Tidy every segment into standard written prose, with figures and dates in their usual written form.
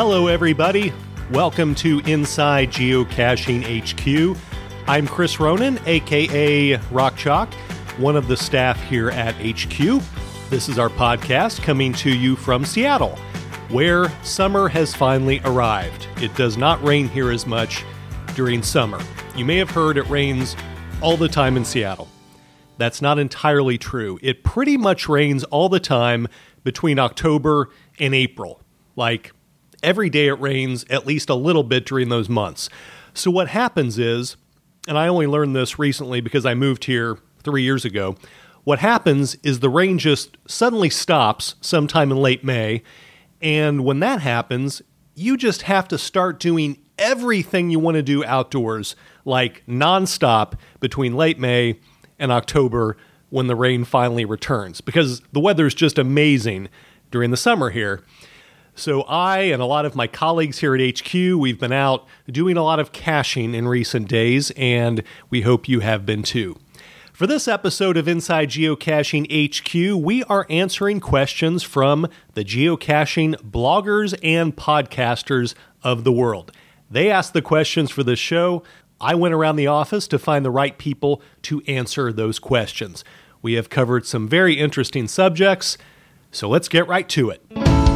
Hello, everybody. Welcome to Inside Geocaching HQ. I'm Chris Ronan, aka Rock Chalk, one of the staff here at HQ. This is our podcast coming to you from Seattle, where summer has finally arrived. It does not rain here as much during summer. You may have heard it rains all the time in Seattle. That's not entirely true. It pretty much rains all the time between October and April. Like, every day it rains at least a little bit during those months. So what happens is, and I only learned this recently because I moved here 3 years ago, what happens is the rain just suddenly stops sometime in late May, and when that happens, you just have to start doing everything you want to do outdoors, like nonstop between late May and October when the rain finally returns, because the weather's just amazing during the summer here. So I and a lot of my colleagues here at HQ, we've been out doing a lot of caching in recent days, and we hope you have been too. For this episode of Inside Geocaching HQ, we are answering questions from the geocaching bloggers and podcasters of the world. They asked the questions for this show. I went around the office to find the right people to answer those questions. We have covered some very interesting subjects, so let's get right to it.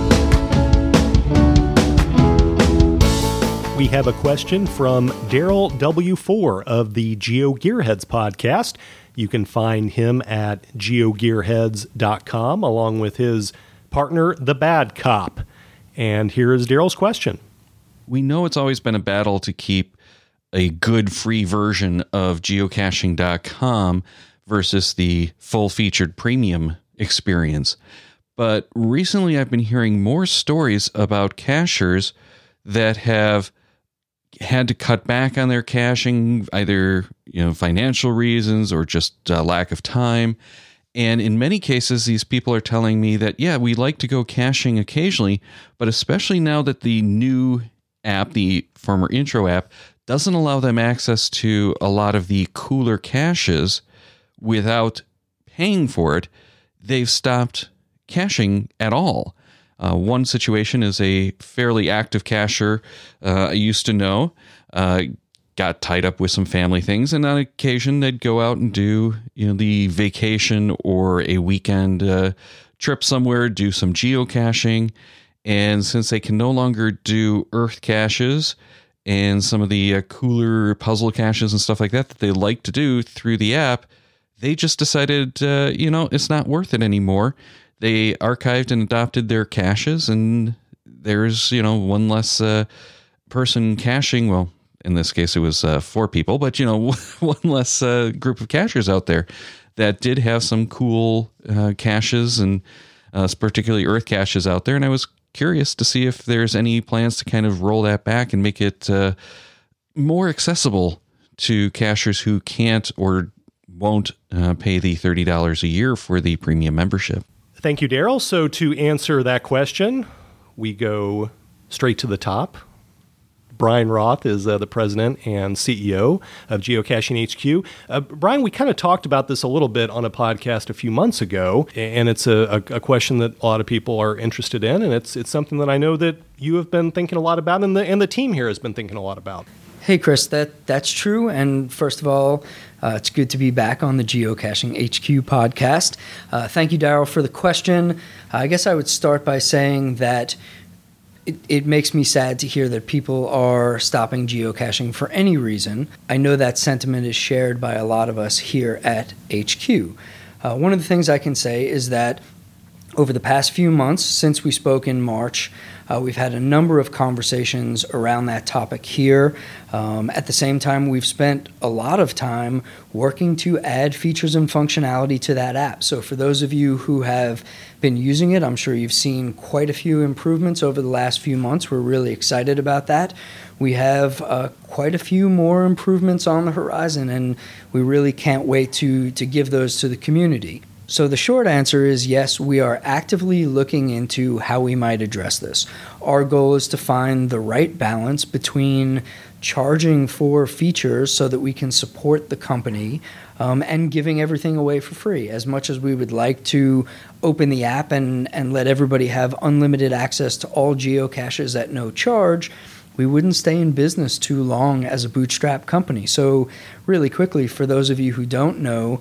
We have a question from Daryl W4 of the GeoGearheads podcast. You can find him at geogearheads.com along with his partner, The Bad Cop. And here is Daryl's question. We know it's always been a battle to keep a good free version of geocaching.com versus the full-featured premium experience. But recently I've been hearing more stories about cachers that have had to cut back on their caching, either financial reasons or just lack of time. And in many cases, these people are telling me that, yeah, we like to go caching occasionally, but especially now that the new app, the former intro app, doesn't allow them access to a lot of the cooler caches without paying for it, they've stopped caching at all. One situation is a fairly active cacher I used to know, got tied up with some family things, and on occasion they'd go out and do the vacation or a weekend trip somewhere, do some geocaching. And since they can no longer do earth caches and some of the cooler puzzle caches and stuff like that they like to do through the app, they just decided, it's not worth it anymore. They archived and adopted their caches, and there's, one less person caching. Well, in this case, it was 4 people, but, one less group of cachers out there that did have some cool caches and particularly earth caches out there. And I was curious to see if there's any plans to kind of roll that back and make it more accessible to cachers who can't or won't pay the $30 a year for the premium membership. Thank you, Daryl. So to answer that question, we go straight to the top. Brian Roth is the president and CEO of Geocaching HQ. Brian, we kind of talked about this a little bit on a podcast a few months ago, and it's a question that a lot of people are interested in, and it's something that I know that you have been thinking a lot about, and the team here has been thinking a lot about. Hey, Chris, that's true. And first of all, it's good to be back on the Geocaching HQ podcast. Thank you, Daryl, for the question. I guess I would start by saying that it makes me sad to hear that people are stopping geocaching for any reason. I know that sentiment is shared by a lot of us here at HQ. One of the things I can say is that over the past few months, since we spoke in March, we've had a number of conversations around that topic here. At the same time, we've spent a lot of time working to add features and functionality to that app. So for those of you who have been using it, I'm sure you've seen quite a few improvements over the last few months. We're really excited about that. We have quite a few more improvements on the horizon, and we really can't wait to give those to the community. So the short answer is yes, we are actively looking into how we might address this. Our goal is to find the right balance between charging for features so that we can support the company, and giving everything away for free. As much as we would like to open the app and let everybody have unlimited access to all geocaches at no charge, we wouldn't stay in business too long as a bootstrap company. So really quickly, for those of you who don't know,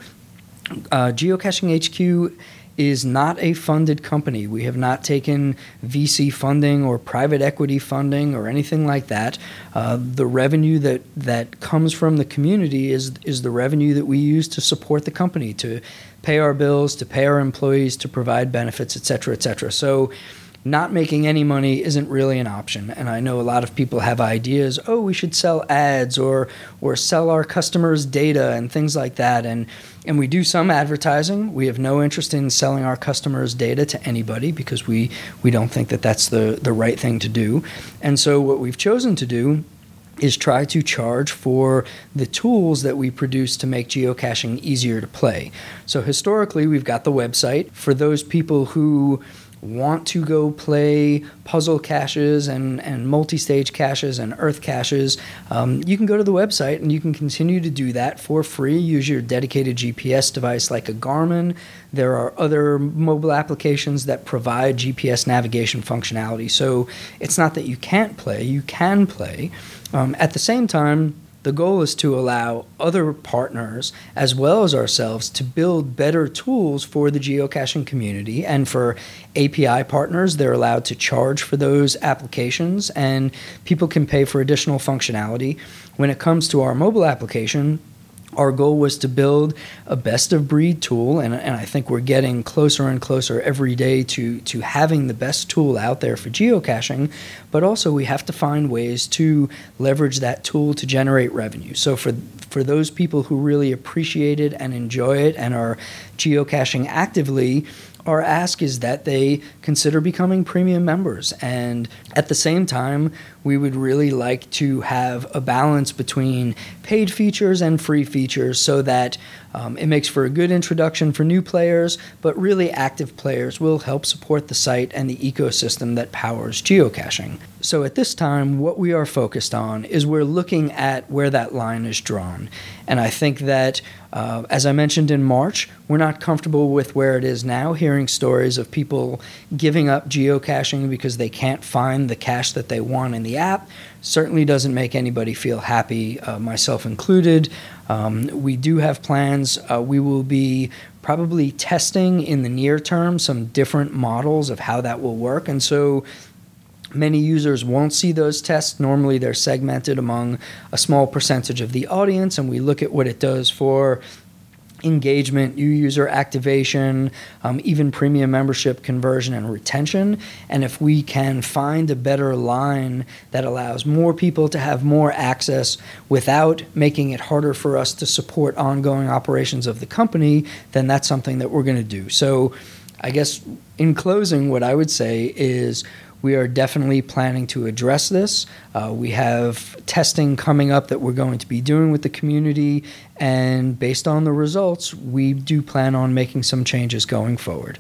Geocaching HQ is not a funded company. We have not taken VC funding or private equity funding or anything like that. The revenue that comes from the community is the revenue that we use to support the company, to pay our bills, to pay our employees, to provide benefits, et cetera, et cetera. So not making any money isn't really an option. And I know a lot of people have ideas, we should sell ads or sell our customers data and things like that. And we do some advertising. We have no interest in selling our customers data to anybody because we don't think that that's the right thing to do. And so what we've chosen to do is try to charge for the tools that we produce to make geocaching easier to play. So historically, we've got the website for those people who want to go play puzzle caches and multi-stage caches and earth caches. You can go to the website and you can continue to do that for free. Use your dedicated GPS device like a Garmin. There are other mobile applications that provide GPS navigation functionality. So it's not that you can't play, you can play. At the same time, the goal is to allow other partners as well as ourselves to build better tools for the geocaching community. And for API partners, they're allowed to charge for those applications and people can pay for additional functionality. When it comes to our mobile application, our goal was to build a best-of-breed tool, and I think we're getting closer and closer every day to having the best tool out there for geocaching, but also we have to find ways to leverage that tool to generate revenue. So for those people who really appreciate it and enjoy it and are geocaching actively, our ask is that they consider becoming premium members. And at the same time, we would really like to have a balance between paid features and free features so that it makes for a good introduction for new players, but really active players will help support the site and the ecosystem that powers geocaching. So at this time, what we are focused on is we're looking at where that line is drawn. And I think that, as I mentioned in March, we're not comfortable with where it is now, hearing stories of people giving up geocaching because they can't find the cache that they want in the app. Certainly doesn't make anybody feel happy, myself included. We do have plans. We will be probably testing in the near term some different models of how that will work. And so many users won't see those tests. Normally they're segmented among a small percentage of the audience, and we look at what it does for engagement, new user activation, even premium membership conversion and retention. And if we can find a better line that allows more people to have more access without making it harder for us to support ongoing operations of the company, then that's something that we're going to do. So I guess in closing, what I would say is we are definitely planning to address this. We have testing coming up that we're going to be doing with the community, and based on the results, we do plan on making some changes going forward.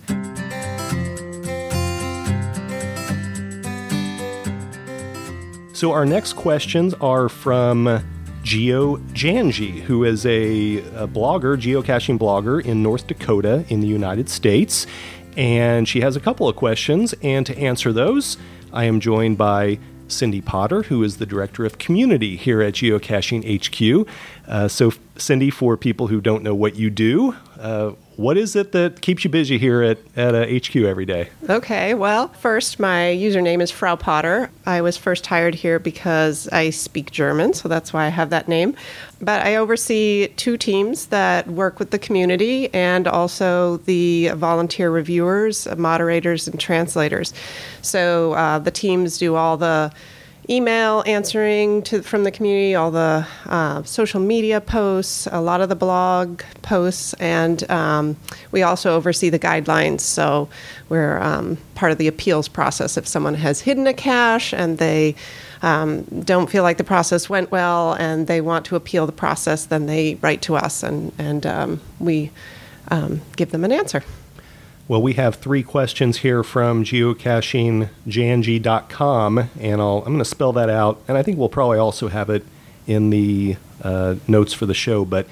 So our next questions are from Geo Janji, who is a blogger, geocaching blogger in North Dakota in the United States. And she has a couple of questions, and to answer those, I am joined by Cindy Potter, who is the Director of Community here at Geocaching HQ. So, Cindy, for people who don't know what you do, what is it that keeps you busy here at HQ every day? Okay, well, first, my username is Frau Potter. I was first hired here because I speak German, so that's why I have that name. But I oversee two teams that work with the community and also the volunteer reviewers, moderators, and translators. So the teams do all the email answering from the community, all the social media posts, a lot of the blog posts, and we also oversee the guidelines. So we're part of the appeals process. If someone has hidden a cache and they don't feel like the process went well and they want to appeal the process, then they write to us and we give them an answer. Well, we have 3 questions here from geocachingjanji.com, and I'm going to spell that out, and I think we'll probably also have it in the notes for the show, but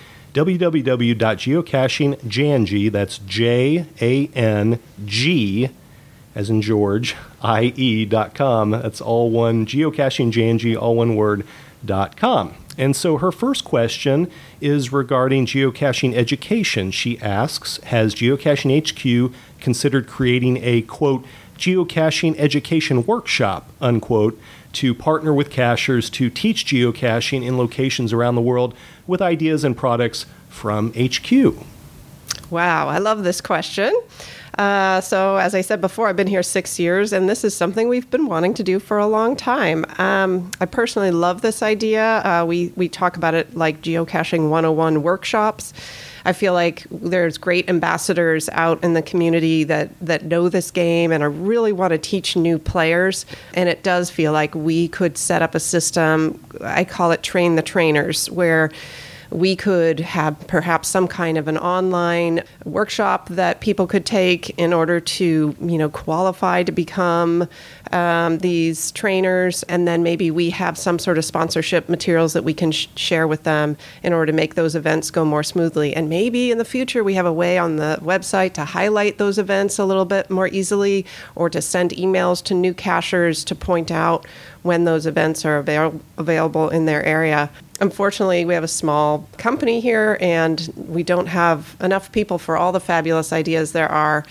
www.geocachingjanji, that's Jang, as in George, IE.com. That's all one, geocachingjanji, all one word, .com. And so her first question is regarding geocaching education. She asks, has Geocaching HQ considered creating a, quote, geocaching education workshop, unquote, to partner with cachers to teach geocaching in locations around the world with ideas and products from HQ? Wow, I love this question. So as I said before, I've been here 6 years, and this is something we've been wanting to do for a long time. I personally love this idea. We talk about it like Geocaching 101 workshops. I feel like there's great ambassadors out in the community that know this game and I really want to teach new players. And it does feel like we could set up a system, I call it train the trainers, where we could have perhaps some kind of an online workshop that people could take in order to, qualify to become these trainers. And then maybe we have some sort of sponsorship materials that we can share with them in order to make those events go more smoothly. And maybe in the future, we have a way on the website to highlight those events a little bit more easily, or to send emails to new cachers to point out when those events are available in their area. Unfortunately, we have a small company here, and we don't have enough people for all the fabulous ideas there are.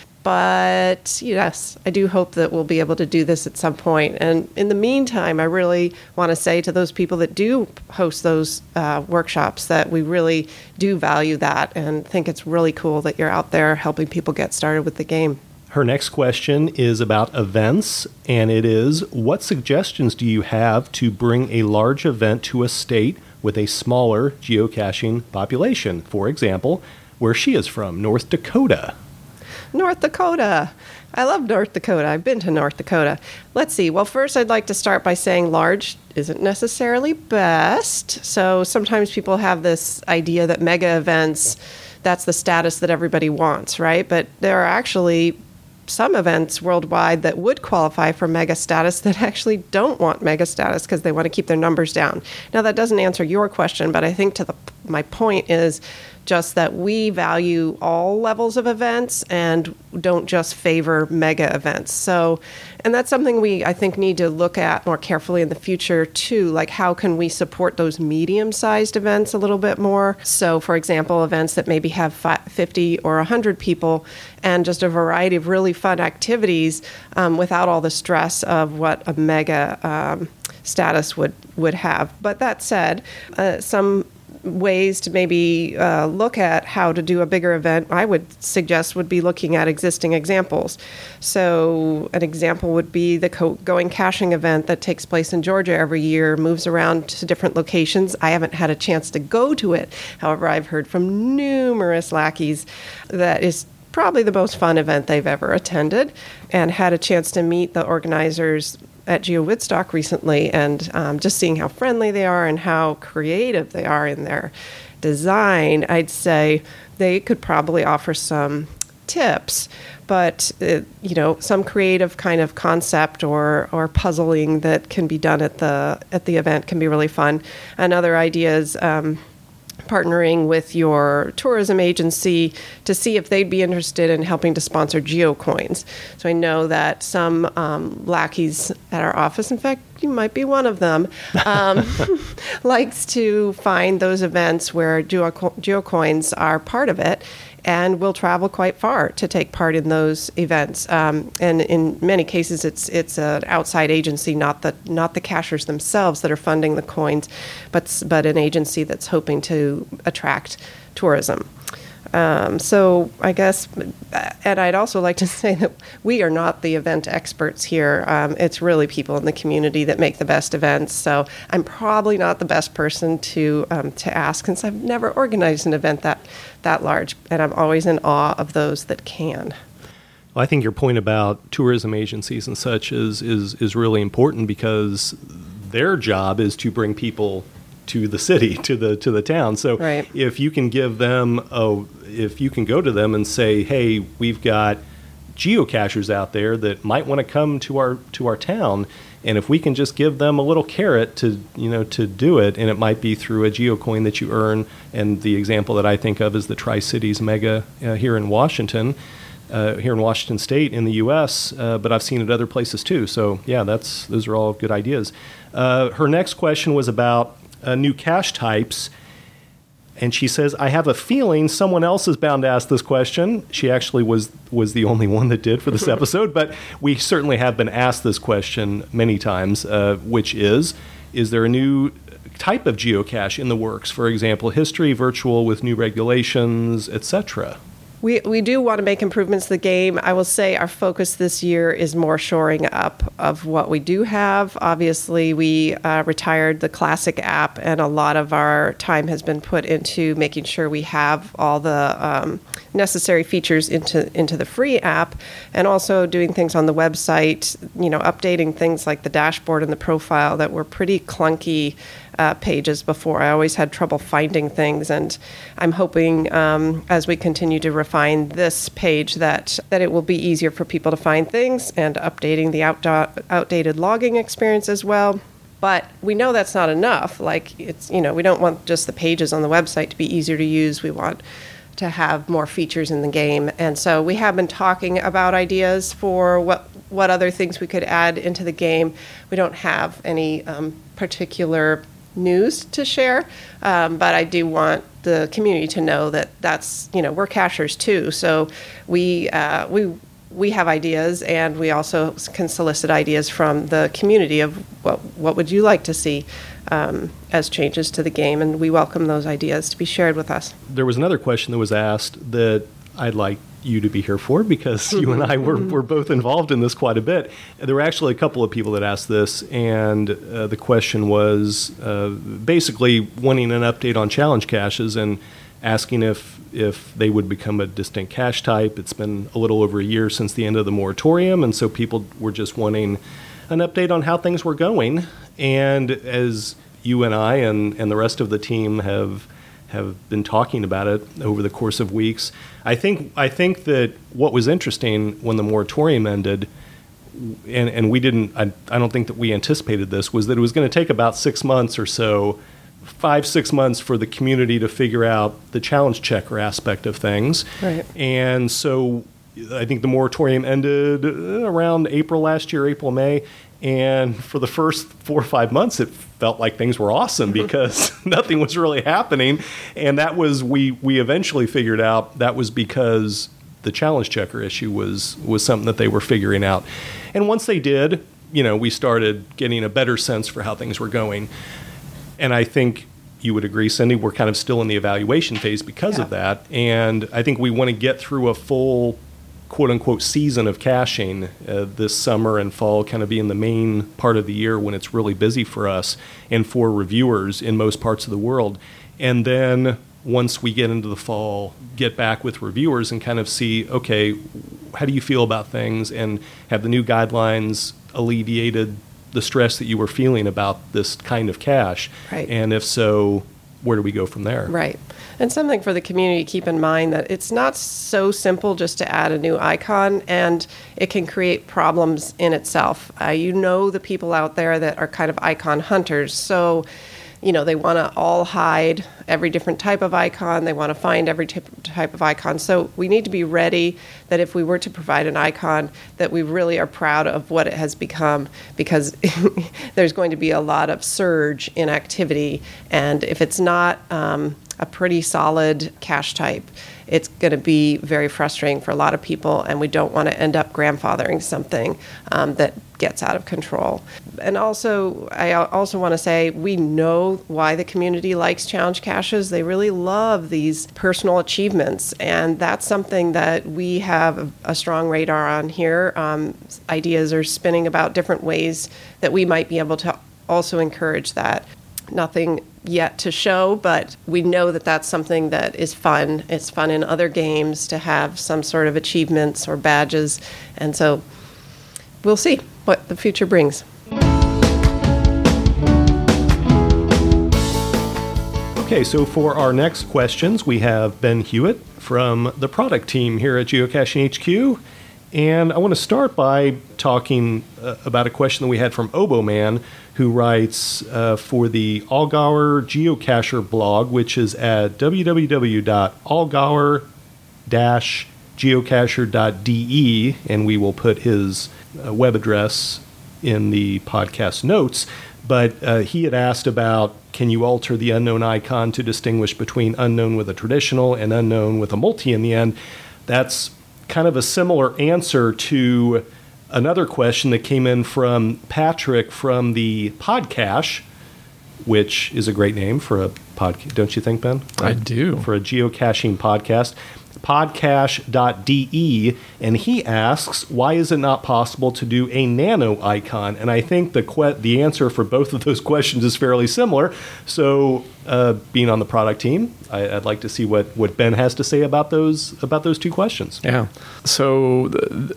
But yes, I do hope that we'll be able to do this at some point. And in the meantime, I really want to say to those people that do host those workshops that we really do value that and think it's really cool that you're out there helping people get started with the game. Her next question is about events, and it is, what suggestions do you have to bring a large event to a state with a smaller geocaching population? For example, where she is from, North Dakota. North Dakota. I love North Dakota. I've been to North Dakota. Let's see. Well, first, I'd like to start by saying large isn't necessarily best. So sometimes people have this idea that mega events, that's the status that everybody wants, right? But there are actually some events worldwide that would qualify for mega status that actually don't want mega status because they want to keep their numbers down. Now, that doesn't answer your question, but I think my point is just that we value all levels of events and don't just favor mega events. So, and that's something we, I think, need to look at more carefully in the future too. Like, how can we support those medium-sized events a little bit more? So, for example, events that maybe have 50 or 100 people and just a variety of really fun activities without all the stress of what a mega status would have. But that said, some ways to maybe look at how to do a bigger event, I would suggest, would be looking at existing examples. So an example would be the Going Caching event that takes place in Georgia every year, moves around to different locations. I haven't had a chance to go to it. However, I've heard from numerous lackeys that is probably the most fun event they've ever attended, and had a chance to meet the organizers at Geo Woodstock recently, and just seeing how friendly they are and how creative they are in their design, I'd say they could probably offer some tips. But some creative kind of concept or puzzling that can be done at the event can be really fun. Another idea is partnering with your tourism agency to see if they'd be interested in helping to sponsor GeoCoins. So I know that some lackeys at our office, in fact, you might be one of them, likes to find those events where GeoCoins are part of it, and will travel quite far to take part in those events. And in many cases, it's an outside agency, not the cachers themselves that are funding the coins, but an agency that's hoping to attract tourism. So I guess, and I'd also like to say that we are not the event experts here. It's really people in the community that make the best events. So I'm probably not the best person to ask, since I've never organized an event that large, and I'm always in awe of those that can. Well, I think your point about tourism agencies and such is really important, because their job is to bring people to the city, to the town. So right. If you can give them if you can go to them and say, hey, we've got geocachers out there that might want to come to our town, And if we can just give them a little carrot to do it, and it might be through a geocoin that you earn. And the example that I think of is the Tri-Cities Mega here in Washington State in the U.S., but I've seen it other places too. So yeah, those are all good ideas. Her next question was about new cache types. And she says, I have a feeling someone else is bound to ask this question. She actually was the only one that did for this episode, but we certainly have been asked this question many times, which is there a new type of geocache in the works? For example, history, virtual with new regulations, etc. We do want to make improvements to the game. I will say our focus this year is more shoring up of what we do have. Obviously, we retired the classic app, and a lot of our time has been put into making sure we have all the necessary features into the free app, and also doing things on the website, updating things like the dashboard and the profile that were pretty clunky pages before. I always had trouble finding things, and I'm hoping as we continue to refine this page that it will be easier for people to find things, and updating the outdated logging experience as well. But we know that's not enough. Like, it's, we don't want just the pages on the website to be easier to use. We want to have more features in the game. And so we have been talking about ideas for what other things we could add into the game. We don't have any particular news to share, but I do want the community to know that that's, we're cachers too. So we have ideas, and we also can solicit ideas from the community of what would you like to see as changes to the game, and we welcome those ideas to be shared with us. There was another question that was asked that I'd like you to be here for, because you and I were both involved in this quite a bit. There were actually a couple of people that asked this, and the question was basically wanting an update on challenge caches and asking if they would become a distinct cache type. It's been a little over a year since the end of the moratorium, and so people were just wanting an update on how things were going. And as you and I and the rest of the team have been talking about it over the course of weeks, I think that what was interesting when the moratorium ended, and we didn't, I don't think that we anticipated this, was that it was going to take about 6 months or so, 5-6 months for the community to figure out the challenge checker aspect of things. Right. And so I think the moratorium ended around April last year, April, May. And for the first 4 or 5 months, it felt like things were awesome because nothing was really happening. And that was, we eventually figured out that was because the challenge checker issue was something that they were figuring out. And once they did, we started getting a better sense for how things were going. And I think you would agree, Cindy, we're kind of still in the evaluation phase because of that. And I think we want to get through a full quote-unquote season of caching this summer and fall, kind of being the main part of the year when it's really busy for us and for reviewers in most parts of the world. And then once we get into the fall, get back with reviewers and kind of see, okay, how do you feel about things, and have the new guidelines alleviated the stress that you were feeling about this kind of cache? Right. And if so, where do we go from there? Right. And something for the community to keep in mind, that it's not so simple just to add a new icon, and it can create problems in itself. The people out there that are kind of icon hunters. So, they want to all hide every different type of icon. They want to find every type of icon. So we need to be ready that if we were to provide an icon, that we really are proud of what it has become, because there's going to be a lot of surge in activity. And if it's not a pretty solid cache type, it's going to be very frustrating for a lot of people, and we don't want to end up grandfathering something that gets out of control. And also, I also want to say, we know why the community likes challenge caches. They really love these personal achievements, and that's something that we have a strong radar on here. Ideas are spinning about different ways that we might be able to also encourage that. Nothing yet to show, but we know that that's something that is fun. It's fun in other games to have some sort of achievements or badges, and so we'll see what the future brings. Okay, so for our next questions, we have Ben Hewitt from the product team here at Geocaching HQ. And I want to start by talking about a question that we had from Oboman, who writes for the Allgauer Geocacher blog, which is at www.allgauer-geocacher.de, and we will put his web address in the podcast notes. But he had asked about, can you alter the unknown icon to distinguish between unknown with a traditional and unknown with a multi in the end? That's kind of a similar answer to another question that came in from Patrick from the Podcache, which is a great name for a podcast, don't you think, Ben? I do. For a geocaching podcast. Podcache.de, and he asks, why is it not possible to do a nano icon? And I think the answer for both of those questions is fairly similar. So being on the product team, I'd like to see what Ben has to say about those two questions. Yeah. So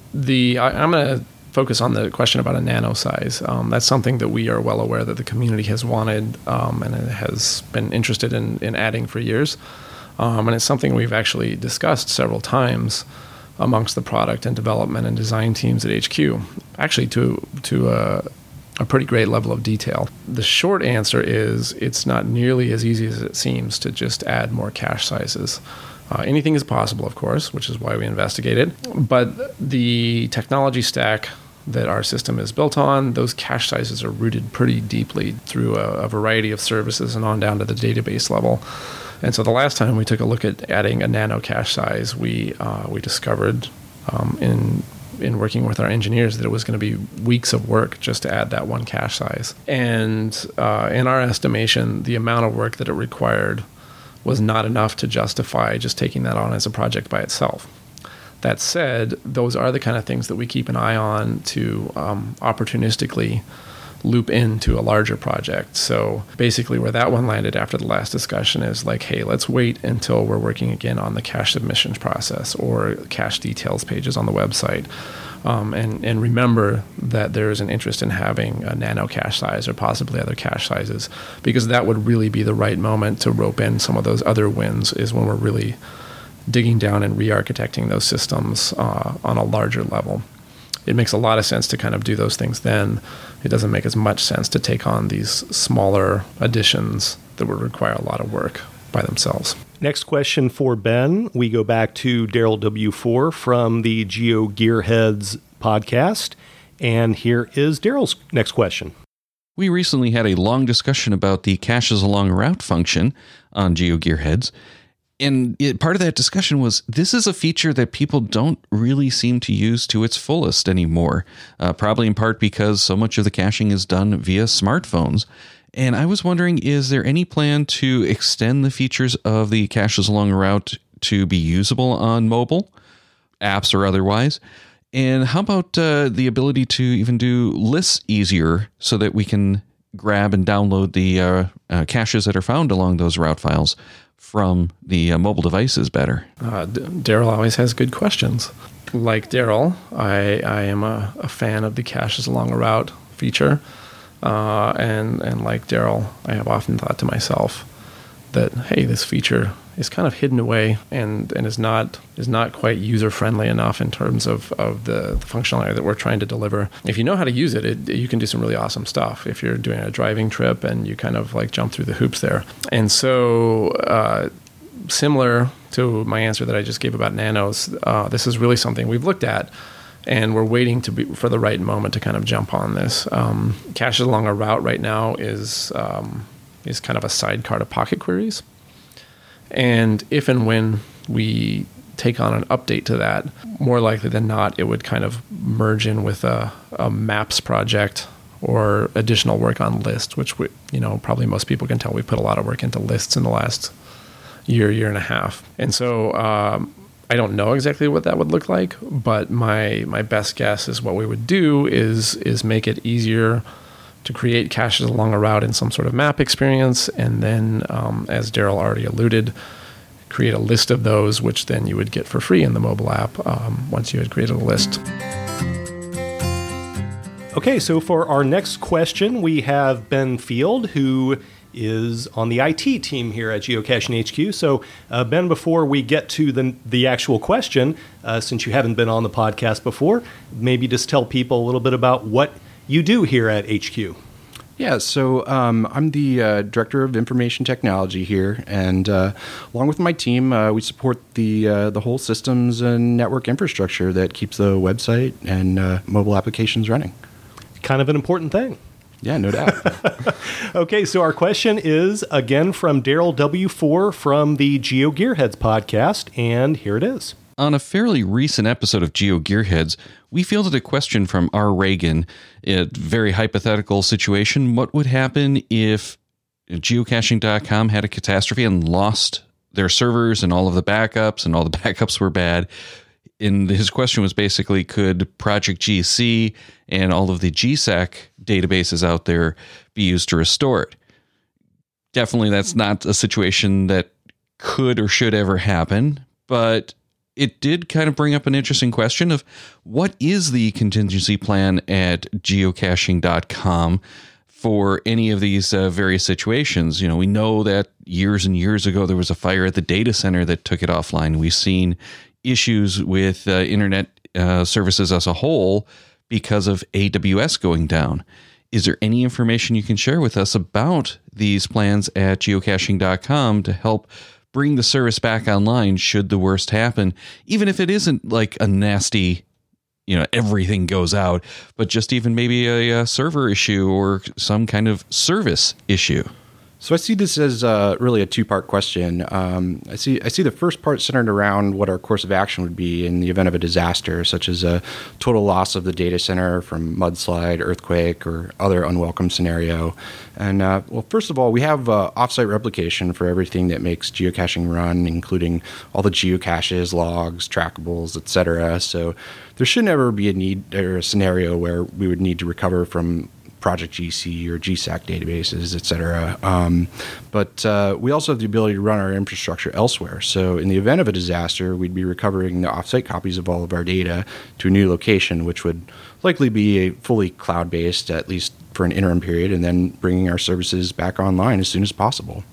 I'm going to focus on the question about a nano size. That's something that we are well aware that the community has wanted and it has been interested in adding for years. And it's something we've actually discussed several times amongst the product and development and design teams at HQ, actually to a pretty great level of detail. The short answer is it's not nearly as easy as it seems to just add more cache sizes. Anything is possible, of course, which is why we investigate it. But the technology stack that our system is built on, those cache sizes are rooted pretty deeply through a variety of services and on down to the database level. And so the last time we took a look at adding a nano cache size, we discovered in working with our engineers that it was going to be weeks of work just to add that one cache size. And in our estimation, the amount of work that it required was not enough to justify just taking that on as a project by itself. That said, those are the kind of things that we keep an eye on to opportunistically loop into a larger project. So basically where that one landed after the last discussion is like, hey, let's wait until we're working again on the cache submissions process or cache details pages on the website. And remember that there is an interest in having a nano cache size or possibly other cache sizes, because that would really be the right moment to rope in some of those other wins, is when we're really digging down and re-architecting those systems on a larger level. It makes a lot of sense to kind of do those things then. It doesn't make as much sense to take on these smaller additions that would require a lot of work by themselves. Next question for Ben. We go back to Daryl W4 from the Geo Gearheads podcast. And here is Daryl's next question. We recently had a long discussion about the caches along a route function on Geo Gearheads. And part of that discussion was, this is a feature that people don't really seem to use to its fullest anymore, probably in part because so much of the caching is done via smartphones. And I was wondering, is there any plan to extend the features of the caches along a route to be usable on mobile, apps or otherwise? And how about the ability to even do lists easier so that we can grab and download the caches that are found along those route files from the mobile devices better? Daryl always has good questions. Like Daryl, I am a fan of the caches along a route feature. And like Daryl, I have often thought to myself that, hey, this feature is kind of hidden away and is not quite user-friendly enough in terms of the functionality that we're trying to deliver. If you know how to use it, you can do some really awesome stuff if you're doing a driving trip and you kind of like jump through the hoops there. And so similar to my answer that I just gave about nanos, this is really something we've looked at, and we're waiting for the right moment to kind of jump on this. Caches along a route right now is kind of a sidecar to Pocket Queries. And if and when we take on an update to that, more likely than not, it would kind of merge in with a maps project or additional work on lists, which probably most people can tell we put a lot of work into lists in the last year and a half. And so I don't know exactly what that would look like, but my best guess is what we would do is make it easier to create caches along a route in some sort of map experience, and then, as Daryl already alluded, create a list of those, which then you would get for free in the mobile app once you had created a list. Okay, so for our next question, we have Ben Field, who is on the IT team here at Geocaching HQ. So, Ben, before we get to the actual question, since you haven't been on the podcast before, maybe just tell people a little bit about what you do here at HQ. Yeah, so I'm the Director of Information Technology here, and along with my team, we support the whole systems and network infrastructure that keeps the website and mobile applications running. Kind of an important thing. Yeah, no doubt. Okay, so our question is, again, from Daryl W4 from the Geo Gearheads podcast, and here it is. On a fairly recent episode of Geo Gearheads, we fielded a question from R. Reagan, a very hypothetical situation. What would happen if geocaching.com had a catastrophe and lost their servers and all of the backups, and all the backups were bad? And his question was basically, could Project GC and all of the GSAC databases out there be used to restore it? Definitely that's not a situation that could or should ever happen, but it did kind of bring up an interesting question of what is the contingency plan at geocaching.com for any of these various situations. We know that years and years ago there was a fire at the data center that took it offline. We've seen issues with internet services as a whole because of AWS going down. Is there any information you can share with us about these plans at geocaching.com to help bring the service back online should the worst happen, even if it isn't like a nasty, everything goes out, but just even maybe a server issue or some kind of service issue? So I see this as really a two-part question. I see the first part centered around what our course of action would be in the event of a disaster, such as a total loss of the data center from mudslide, earthquake, or other unwelcome scenario. And well, first of all, we have offsite replication for everything that makes geocaching run, including all the geocaches, logs, trackables, etc. So there should never be a need or a scenario where we would need to recover from Project GC or GSAC databases, etc. But we also have the ability to run our infrastructure elsewhere. So in the event of a disaster, we'd be recovering the offsite copies of all of our data to a new location, which would likely be a fully cloud-based, at least for an interim period, and then bringing our services back online as soon as possible.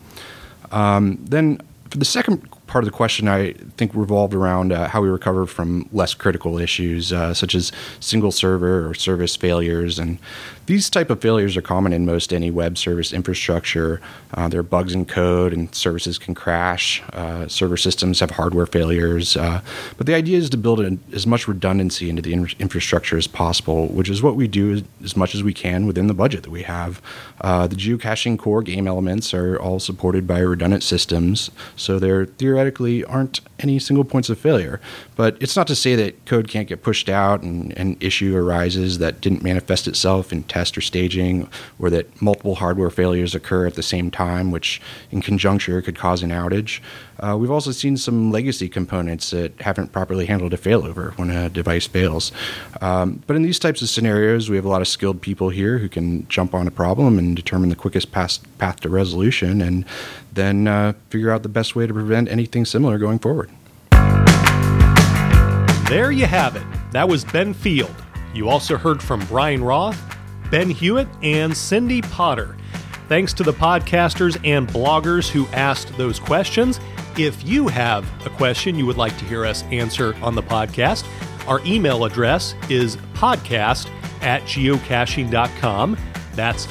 Then for the second part of the question, I think revolved around how we recover from less critical issues, such as single server or service failures. And these type of failures are common in most any web service infrastructure. There are bugs in code and services can crash. Server systems have hardware failures. But the idea is to build as much redundancy into the infrastructure as possible, which is what we do as much as we can within the budget that we have. The geocaching core game elements are all supported by redundant systems, so there theoretically aren't any single points of failure. But it's not to say that code can't get pushed out and an issue arises that didn't manifest itself in test or staging, or that multiple hardware failures occur at the same time, which in conjuncture could cause an outage. We've also seen some legacy components that haven't properly handled a failover when a device fails. But in these types of scenarios, we have a lot of skilled people here who can jump on a problem and determine the quickest path to resolution, and then figure out the best way to prevent anything similar going forward. There you have it. That was Ben Field. You also heard from Brian Roth, Ben Hewitt, and Cindy Potter. Thanks to the podcasters and bloggers who asked those questions. If you have a question you would like to hear us answer on the podcast, our email address is podcast@geocaching.com. That's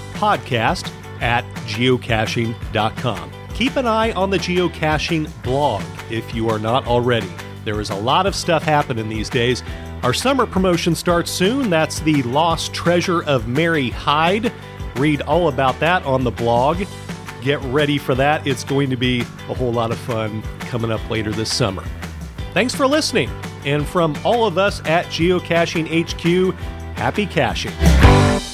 podcast@geocaching.com. Keep an eye on the Geocaching blog if you are not already. There is a lot of stuff happening these days. Our summer promotion starts soon. That's the Lost Treasure of Mary Hyde. Read all about that on the blog. Get ready for that. It's going to be a whole lot of fun coming up later this summer. Thanks for listening. And from all of us at Geocaching HQ, happy caching.